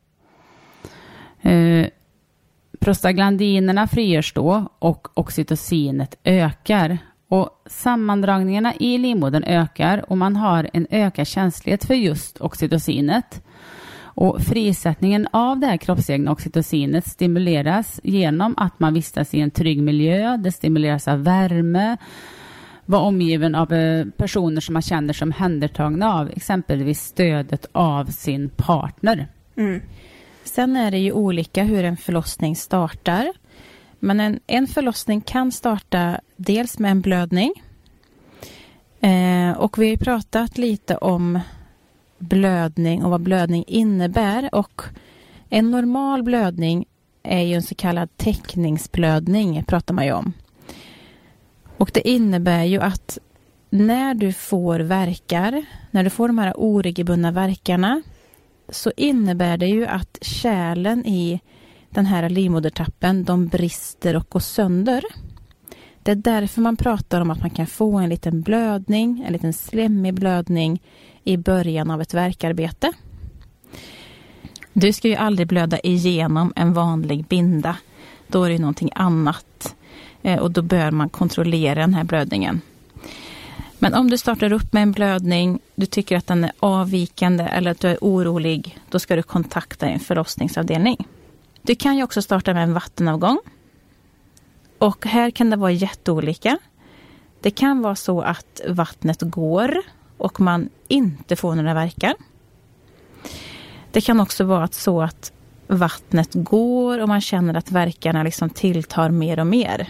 Eh, prostaglandinerna frigörs då och oxytocinet ökar. Och sammandragningarna i livmodern ökar och man har en ökad känslighet för just oxytocinet. Och frisättningen av det här kroppsegna oxytocinet stimuleras genom att man vistas i en trygg miljö. Det stimuleras av värme, vara omgiven av personer som man känner som händertagna av, exempelvis stödet av sin partner. Mm. Sen är det ju olika hur en förlossning startar. Men en, en förlossning kan starta dels med en blödning. Eh, och vi har pratat lite om blödning och vad blödning innebär. Och en normal blödning är ju en så kallad täckningsblödning, pratar man ju om. Och det innebär ju att när du får verkar, när du får de här oregelbundna verkarna, så innebär det ju att kärlen i den här livmodertappen, de brister och går sönder. Det är därför man pratar om att man kan få en liten blödning, en liten slemmig blödning i början av ett värkarbete. Du ska ju aldrig blöda igenom en vanlig binda. Då är det någonting annat. Och då bör man kontrollera den här blödningen. Men om du startar upp med en blödning, du tycker att den är avvikande eller att du är orolig, då ska du kontakta en förlossningsavdelning. Du kan ju också starta med en vattenavgång. Och här kan det vara jätteolika. Det kan vara så att vattnet går och man inte får några verkar. Det kan också vara så att vattnet går och man känner att verkarna liksom tilltar mer och mer.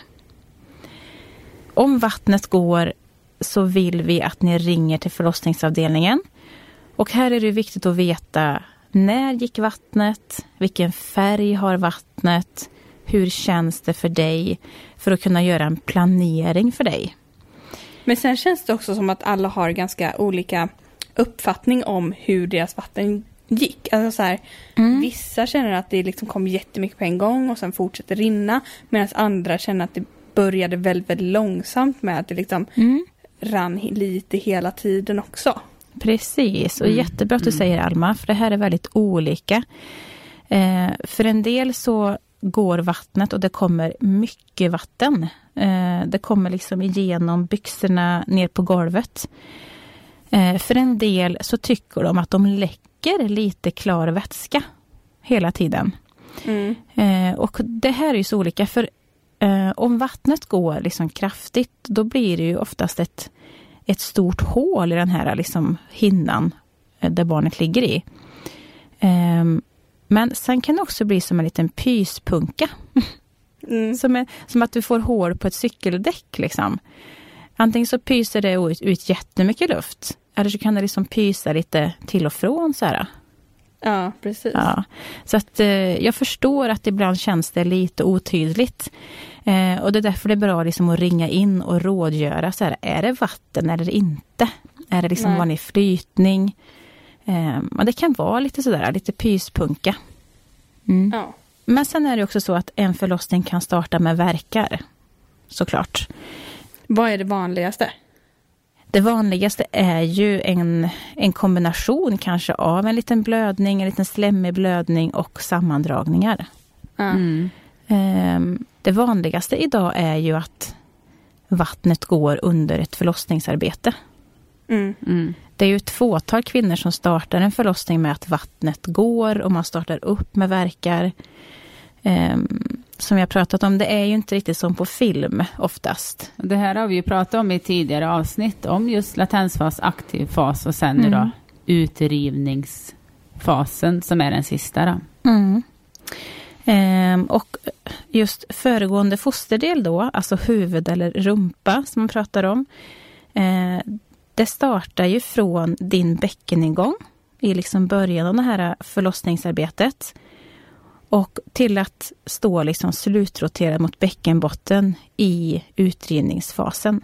Om vattnet går så vill vi att ni ringer till förlossningsavdelningen. Och här är det viktigt att veta: när gick vattnet? Vilken färg har vattnet? Hur känns det för dig? För att kunna göra en planering för dig. Men sen känns det också som att alla har ganska olika uppfattning om hur deras vatten gick. Alltså så här, mm. Vissa känner att det liksom kom jättemycket på en gång och sen fortsätter rinna. Medan andra känner att det började väldigt, väldigt långsamt med att det liksom mm. rann lite hela tiden också. Precis, och mm. jättebra att du säger, Alma, för det här är väldigt olika. Eh, för en del så går vattnet och det kommer mycket vatten. Eh, det kommer liksom igenom byxorna ner på golvet. Eh, för en del så tycker de att de läcker lite klar vätska hela tiden. Mm. Eh, och det här är ju så olika, för eh, om vattnet går liksom kraftigt, då blir det ju oftast ett ett stort hål i den här liksom hinnan där barnet ligger i. Um, men sen kan det också bli som en liten pyspunka. Mm. som, är, som att du får hål på ett cykeldäck liksom. Antingen så pyser det ut, ut jättemycket luft, eller så kan det liksom pysa lite till och från så här. Ja, precis. Ja. Så att eh, jag förstår att ibland känns det lite otydligt. Eh, och det är därför det är bra liksom att ringa in och rådgöra. Så här, är det vatten eller inte? Är det liksom vanlig flytning? Eh, och det kan vara lite sådär, lite pyspunka. Mm. Ja. Men sen är det också så att en förlossning kan starta med verkar. Såklart. Vad är det vanligaste? Det vanligaste är ju en, en kombination kanske av en liten blödning, en liten slemmig blödning och sammandragningar. Mm. Um, det vanligaste idag är ju att vattnet går under ett förlossningsarbete. Mm. Mm. Det är ju ett fåtal kvinnor som startar en förlossning med att vattnet går och man startar upp med verkar. Um, som jag pratat om, det är ju inte riktigt som på film oftast. Det här har vi ju pratat om i tidigare avsnitt, om just latensfas, aktiv fas och sen mm. nu då utrivningsfasen som är den sista då. Mm. Ehm, och just föregående fosterdel då, alltså huvud eller rumpa som man pratar om, eh, det startar ju från din bäckeningång i liksom början av det här förlossningsarbetet och till att stå liksom slutroterad mot bäckenbotten i utrivningsfasen.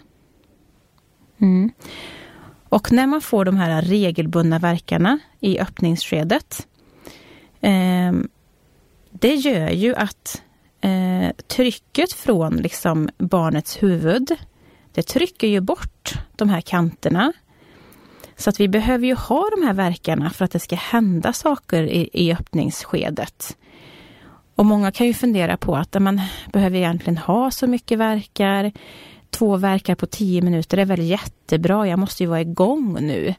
Mm. Och när man får de här regelbundna verkarna i öppningsskedet, eh, det gör ju att eh, trycket från liksom barnets huvud, det trycker ju bort de här kanterna. Så att vi behöver ju ha de här verkarna för att det ska hända saker i, i öppningsskedet. Och många kan ju fundera på att man behöver egentligen ha så mycket verkar. Två verkar på tio minuter är väl jättebra. Jag måste ju vara igång nu.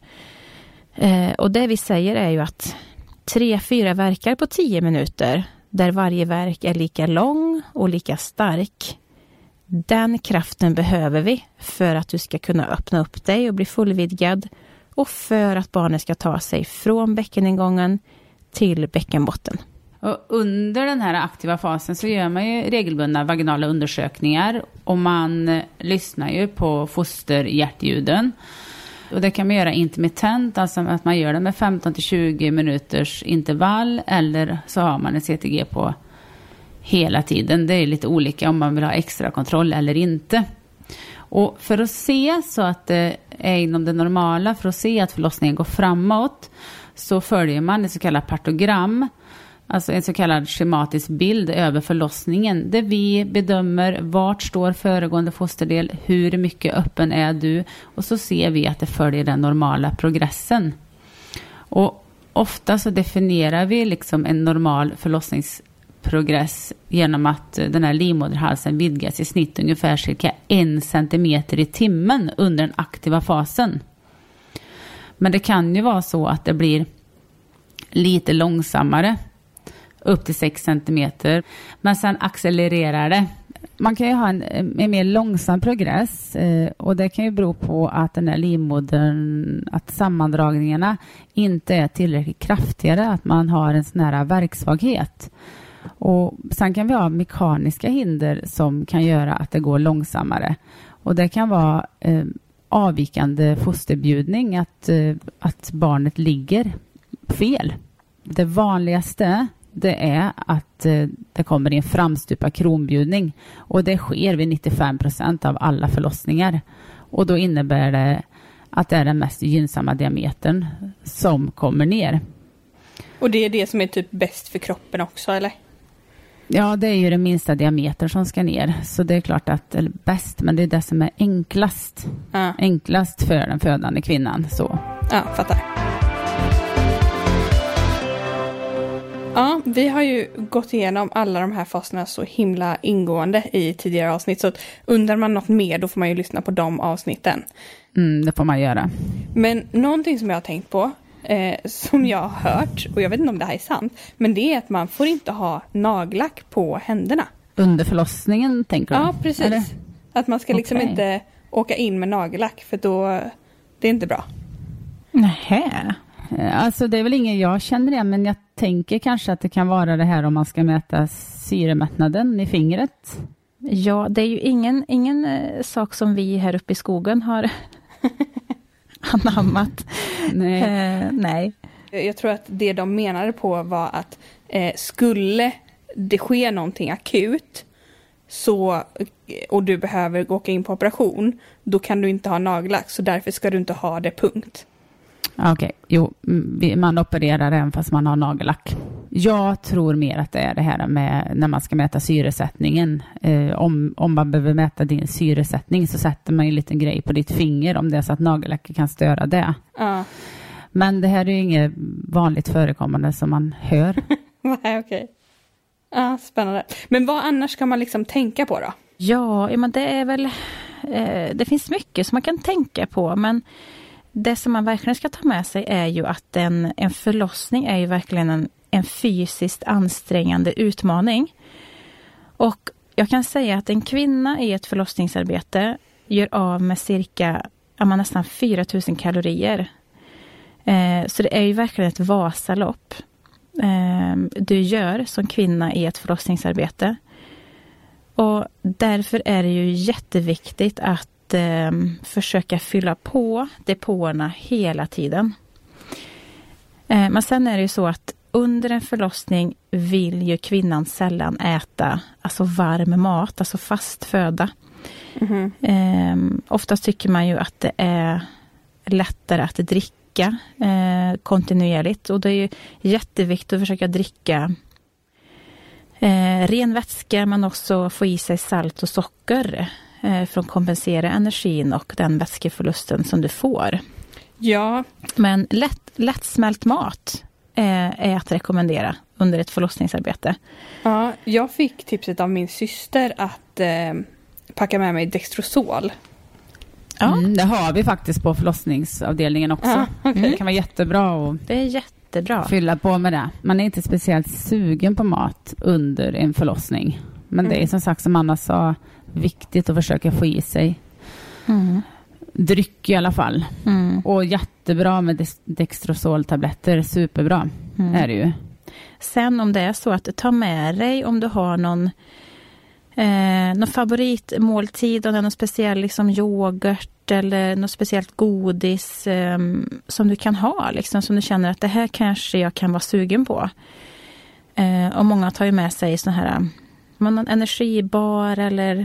Eh, och det vi säger är ju att tre, fyra verkar på tio minuter, där varje verk är lika lång och lika stark. Den kraften behöver vi för att du ska kunna öppna upp dig och bli fullvidgad. Och för att barnet ska ta sig från bäckeningången till bäckenbotten. Och under den här aktiva fasen så gör man ju regelbundna vaginala undersökningar. Och man lyssnar ju på fosterhjärtljuden. Och det kan man göra intermittent, alltså att man gör det med femton till tjugo minuters intervall. Eller så har man en C T G på hela tiden. Det är lite olika om man vill ha extra kontroll eller inte. Och för att se så att det är inom det normala, för att se att förlossningen går framåt, så följer man ett så kallat partogram, alltså en så kallad schematisk bild över förlossningen, där vi bedömer vart står föregående fosterdel, hur mycket öppen är du, och så ser vi att det följer den normala progressen. Och ofta så definierar vi liksom en normal förlossnings progress genom att den här livmoderhalsen vidgas i snitt ungefär cirka en centimeter i timmen under den aktiva fasen. Men det kan ju vara så att det blir lite långsammare, upp till sex centimeter, men sen accelererar det. Man kan ju ha en, en mer långsam progress, och det kan ju bero på att den här livmodern, att sammandragningarna inte är tillräckligt kraftigare, att man har en sån här verksvaghet. Och sen kan vi ha mekaniska hinder som kan göra att det går långsammare. Och det kan vara eh, avvikande fosterbjudning, att, eh, att barnet ligger fel. Det vanligaste det är att eh, det kommer en framstupa kronbjudning. Och det sker vid nittiofem procent av alla förlossningar. Och då innebär det att det är den mest gynnsamma diametern som kommer ner. Och det är det som är typ bäst för kroppen också, eller? Ja, det är ju den minsta diameter som ska ner. Så det är klart att, eller bäst, men det är det som är enklast. Ja. Enklast för den födande kvinnan. Så. Ja, fattar. Ja, vi har ju gått igenom alla de här faserna så himla ingående i tidigare avsnitt. Så att undrar man något mer, då får man ju lyssna på de avsnitten. Mm, det får man göra. Men någonting som jag har tänkt på, Eh, som jag har hört, och jag vet inte om det här är sant, men det är att man får inte ha nagellack på händerna. Under förlossningen, tänker du? Ja, precis. Eller? Att man ska liksom Okay. inte åka in med nagellack, för då det är inte bra. Nähä. Alltså det är väl ingen jag känner igen, men jag tänker kanske att det kan vara det här om man ska mäta syremättnaden i fingret. Ja, det är ju ingen, ingen eh, sak som vi här uppe i skogen har anammat. Nej. Eh, nej. Jag tror att det de menade på var att eh, skulle det ske någonting akut så, och du behöver åka in på operation, då kan du inte ha nagellack, så därför ska du inte ha det, punkt. Okej, okay. Jo, man opererar även fast man har nagellack. Jag tror mer att det är det här med när man ska mäta syresättningen. Eh, om, om man behöver mäta din syresättning så sätter man en liten grej på ditt finger om det är så att nagellack kan störa det. Ja. Men det här är ju inget vanligt förekommande som man hör. Nej, okej. Okay. Ja, spännande. Men vad annars kan man liksom tänka på då? Ja, men det är väl... Eh, det finns mycket som man kan tänka på, men det som man verkligen ska ta med sig är ju att en, en förlossning är ju verkligen en, en fysiskt ansträngande utmaning. Och jag kan säga att en kvinna i ett förlossningsarbete gör av med cirka ja, nästan fyra tusen kalorier. Eh, så det är ju verkligen ett Vasalopp eh, du gör som kvinna i ett förlossningsarbete. Och därför är det ju jätteviktigt att eh, försöka fylla på depåerna hela tiden. Eh, men sen är det ju så att under en förlossning vill ju kvinnan sällan äta alltså varm mat, alltså fast föda. Mm-hmm. Eh, oftast tycker man ju att det är lättare att dricka eh, kontinuerligt. Och det är ju jätteviktigt att försöka dricka Eh, ren vätska, men också få i sig salt och socker eh, för att kompensera energin och den vätskeförlusten som du får. Ja. Men lätt, lättsmält mat eh, är att rekommendera under ett förlossningsarbete. Ja, jag fick tipset av min syster att eh, packa med mig Dextrosol. Ja. Mm, det har vi faktiskt på förlossningsavdelningen också. Ja, okay. Det kan vara jättebra att Det är jättebra. fylla på med det. Man är inte speciellt sugen på mat under en förlossning. Men mm. det är som sagt, som Anna sa, viktigt att försöka få i sig Mm. dryck i alla fall. Mm. Och jättebra med Dextrosol-tabletter. Superbra Mm. är det ju. Sen om det är så att ta med dig om du har någon Eh, någon favoritmåltid och någon speciell liksom yoghurt eller något speciellt godis eh, som du kan ha liksom, som du känner att det här kanske jag kan vara sugen på. Eh, och många tar ju med sig sån här någon energibar eller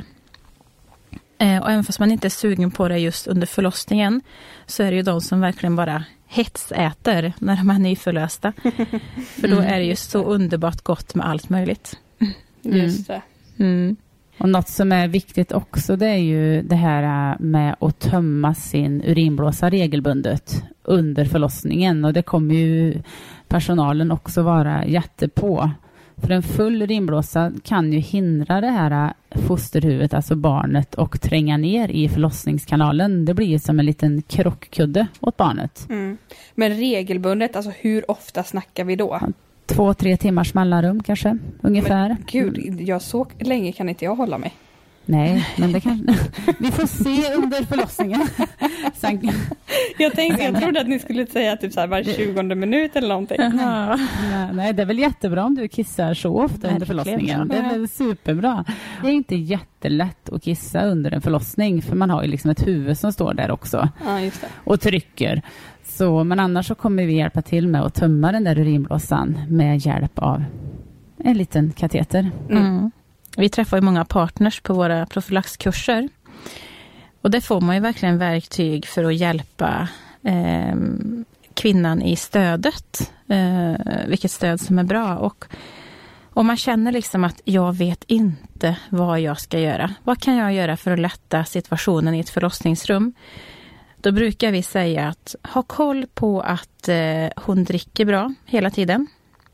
eh, och även fast man inte är sugen på det just under förlossningen så är det ju de som verkligen bara hetsäter när de är nyförlösta. För då är det ju så underbart gott med allt möjligt. Just det. Mm. Och något som är viktigt också, det är ju det här med att tömma sin urinblåsa regelbundet under förlossningen. Och det kommer ju personalen också vara jättepå. För en full urinblåsa kan ju hindra det här fosterhuvudet, alltså barnet, och tränga ner i förlossningskanalen. Det blir ju som en liten krockkudde åt barnet. Mm. Men regelbundet, alltså hur ofta snackar vi då? Två, tre timmars mellanrum kanske, ungefär. Men, gud, jag så länge kan inte jag hålla mig. Nej, men det kan vi får se under förlossningen. Sen... Jag tänkte, jag trodde att ni skulle säga typ så här var tjugonde minut eller någonting. Ja. Nej, det är väl jättebra om du kissar så ofta under förlossningen. Det är väl superbra. Det är inte jättelätt att kissa under en förlossning, för man har ju liksom ett huvud som står där också. Ja, just det. Och trycker. Så, men annars så kommer vi hjälpa till med att tömma den där urinblåsan med hjälp av en liten kateter. Mm. Mm. Vi träffar ju många partners på våra profylaxkurser. Och där får man ju verkligen verktyg för att hjälpa eh, kvinnan i stödet. Eh, vilket stöd som är bra. Och om man känner liksom att jag vet inte vad jag ska göra. Vad kan jag göra för att lätta situationen i ett förlossningsrum? Då brukar vi säga att ha koll på att eh, hon dricker bra hela tiden.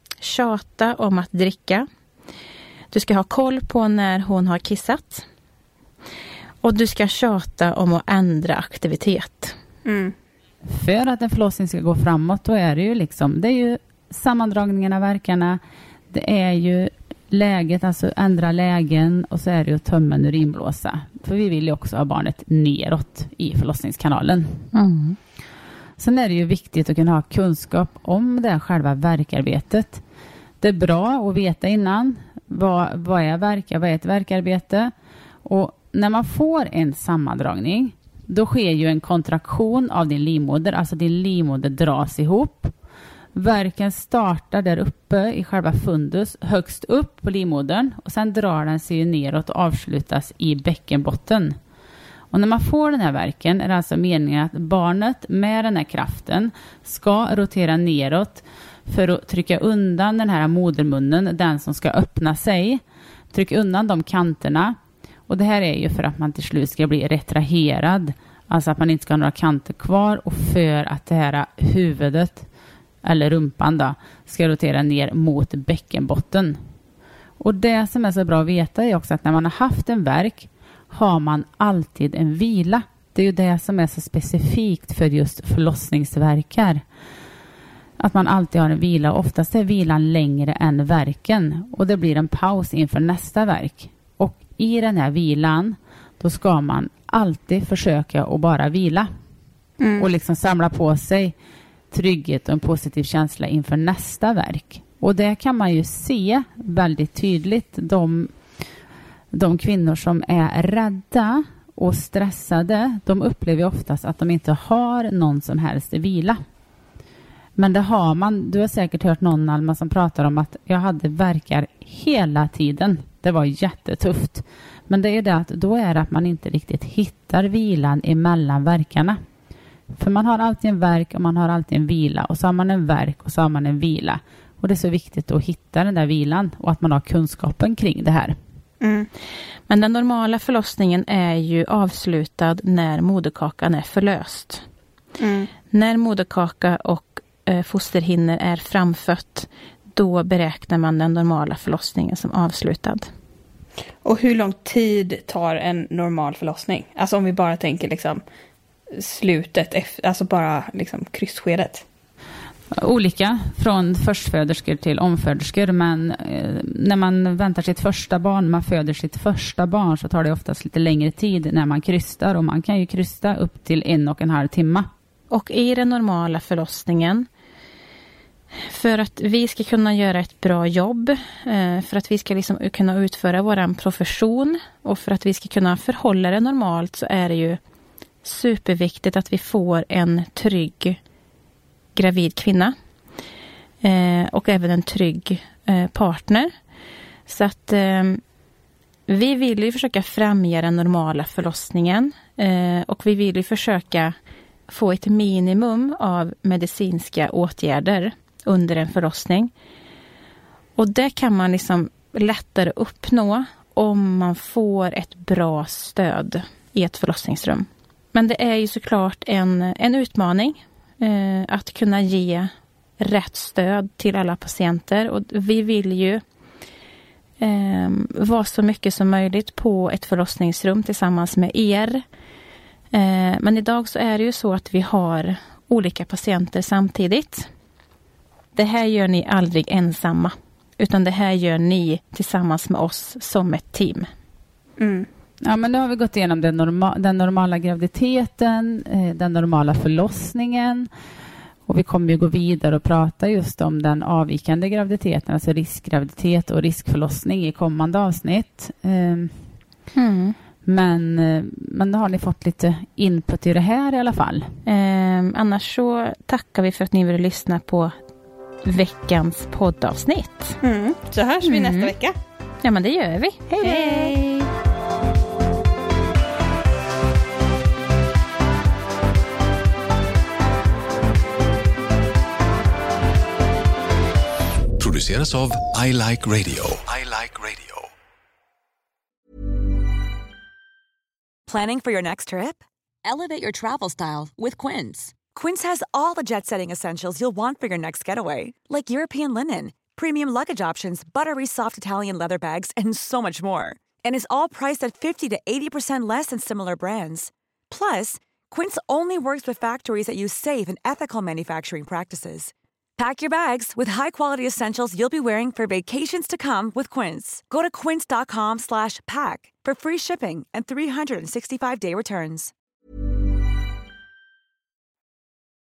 Tjata om att dricka. Du ska ha koll på när hon har kissat. Och du ska tjata om att ändra aktivitet. Mm. För att en förlossning ska gå framåt, då är det ju liksom, det är ju sammandragningen av verkarna. Det är ju läget, alltså ändra lägen, och så är det ju tömma en urinblåsa. För vi vill ju också ha barnet neråt i förlossningskanalen. Mm. Sen är det ju viktigt att kunna ha kunskap om det själva verkarbetet. Det är bra att veta innan. Vad, vad är verka? Vad är ett verkarbete? Och när man får en sammandragning, då sker ju en kontraktion av din livmoder. Alltså din livmoder dras ihop. Verken startar där uppe i själva fundus, högst upp på livmodern. Och sen drar den sig neråt och avslutas i bäckenbotten. Och när man får den här verken är det alltså meningen att barnet med den här kraften ska rotera neråt för att trycka undan den här modermunnen, den som ska öppna sig. Trycka undan de kanterna. Och det här är ju för att man till slut ska bli retraherad. Alltså att man inte ska ha några kanter kvar, och för att det här huvudet eller rumpan då ska rotera ner mot bäckenbotten. Och det som är så bra att veta är också att när man har haft en verk har man alltid en vila. Det är ju det som är så specifikt för just förlossningsverkar. Att man alltid har en vila, och oftast är vilan längre än verken. Och det blir en paus inför nästa verk. Och i den här vilan, då ska man alltid försöka att bara vila. Mm. Och liksom samla på sig trygghet och en positiv känsla inför nästa verk. Och det kan man ju se väldigt tydligt. De, de kvinnor som är rädda och stressade, de upplever oftast att de inte har någon som helst vila. Men det har man. Du har säkert hört någon, Alma, som pratar om att jag hade verkar hela tiden. Det var jättetufft. Men det är det att då är det att man inte riktigt hittar vilan emellan verkarna. För man har alltid en verk och man har alltid en vila. Och så har man en verk och så har man en vila. Och det är så viktigt att hitta den där vilan och att man har kunskapen kring det här. Mm. Men den normala förlossningen är ju avslutad när moderkakan är förlöst. Mm. När moderkaka och eh, fosterhinnor är framfött, då beräknar man den normala förlossningen som avslutad. Och hur lång tid tar en normal förlossning? Alltså om vi bara tänker liksom slutet, alltså bara liksom kryssskedet. Olika från förstföderskor till omföderskor, men eh, när man väntar sitt första barn, man föder sitt första barn, så tar det oftast lite längre tid när man krystar, och man kan ju krysta upp till en och en halv timme. Och i den normala förlossningen, för att vi ska kunna göra ett bra jobb, eh, för att vi ska liksom kunna utföra vår profession och för att vi ska kunna förhålla det normalt, så är det ju superviktigt att vi får en trygg gravid kvinna eh, och även en trygg eh, partner. Så att eh, vi vill ju försöka främja den normala förlossningen eh, och vi vill ju försöka få ett minimum av medicinska åtgärder under en förlossning. Och det kan man liksom lättare uppnå om man får ett bra stöd i ett förlossningsrum. Men det är ju såklart en, en utmaning eh, att kunna ge rätt stöd till alla patienter. Och vi vill ju eh, vara så mycket som möjligt på ett förlossningsrum tillsammans med er. Eh, men idag så är det ju så att vi har olika patienter samtidigt. Det här gör ni aldrig ensamma, utan det här gör ni tillsammans med oss som ett team. Mm. Ja, men nu har vi gått igenom den, norma- den normala graviditeten, eh, den normala förlossningen, och vi kommer ju gå vidare och prata just om den avvikande graviditeten, alltså riskgraviditet och riskförlossning i kommande avsnitt. Eh, mm. Men, eh, men har ni fått lite input i det här i alla fall? Eh, annars så tackar vi för att ni vill lyssna på veckans poddavsnitt. Mm. Så hörs vi mm. nästa vecka. Ja, men det gör vi. Hej! Hej. Produceras av I Like Radio. I Like Radio. Planning for your next trip? Elevate your travel style with Quince. Quince has all the jet-setting essentials you'll want for your next getaway, like European linen, premium luggage options, buttery soft Italian leather bags, and so much more. And is all priced at fifty to eighty percent less than similar brands. Plus, Quince only works with factories that use safe and ethical manufacturing practices. Pack your bags with high-quality essentials you'll be wearing for vacations to come with Quince. Go to quince dot com slash pack for free shipping and three hundred sixty-five day returns.